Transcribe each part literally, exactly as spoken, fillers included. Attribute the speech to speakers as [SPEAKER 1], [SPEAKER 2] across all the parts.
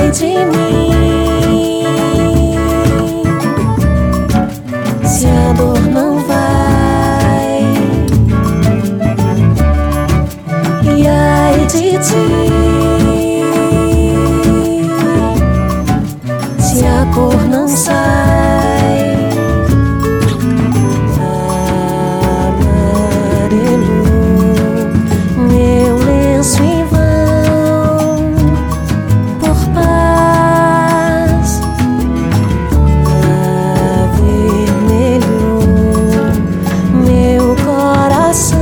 [SPEAKER 1] ai de mim, se a dor não vai, e ai de ti, se a cor não sai. Amarelo, meu lenço em vão, por paz. Avermelho, meu coração,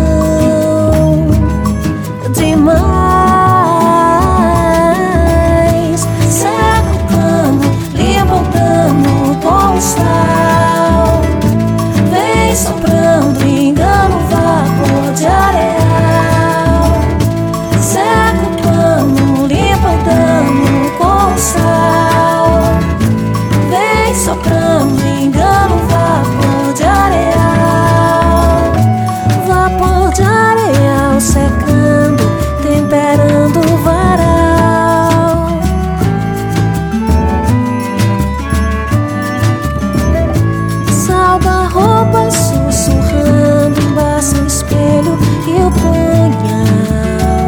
[SPEAKER 1] demais. Seca o pano, limpa o dano com sal. Vem soprando, engano, vapor de areal. Seca o pano, limpa o dano com sal. Vem soprando, engano, vapor de areal. Vapor de areal secando, temperando o varal. Salga a roupa sussurrando, embaça o espelho e o punhal.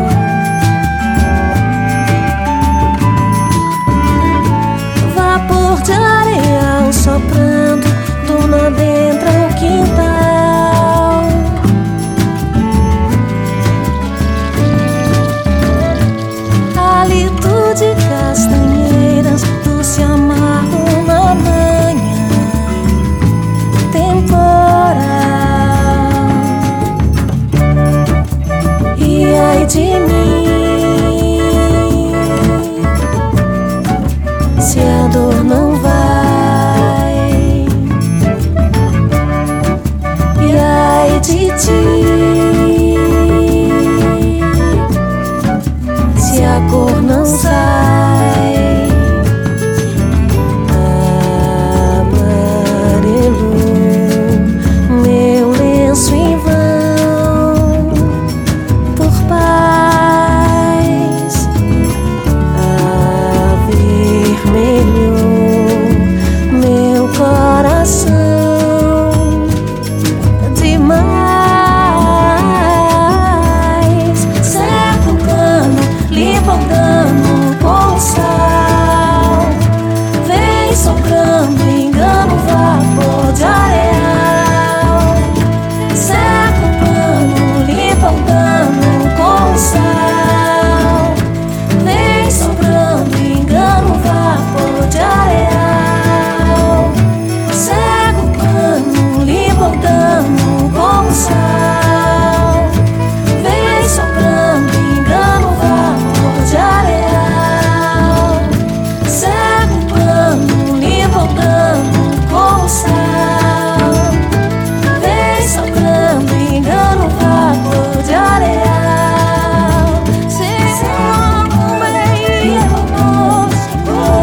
[SPEAKER 1] Vapor de areal soprando, duna dentro o quintal. Hálito de castanheiras, doce amargo na manhã temporal. E ai de mim, se a dor não vai, e ai de ti, se a cor não sai. Amarelo, meu lenço em vão, por paz. Avermelho, meu coração, demais. Seca o pano, limpa o dano com sal. Vem soprando, engano, vapor de areal. Seca o pano, limpa o dano com sal. Vem soprando, engano, vapor de areal. Seca o pano, limpa o dano com sal. Vem soprando, engano, vapor de areal. Seca o pano, limpa o dano com sal. Vem soprando, engano, vapor de areal. Seca o pano, limpa o dano com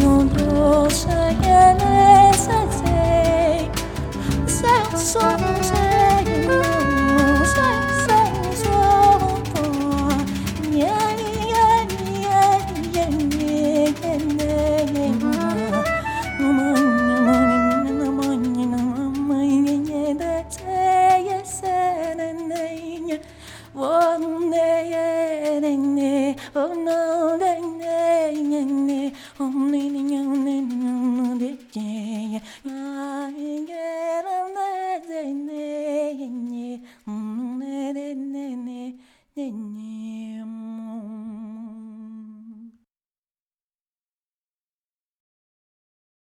[SPEAKER 1] só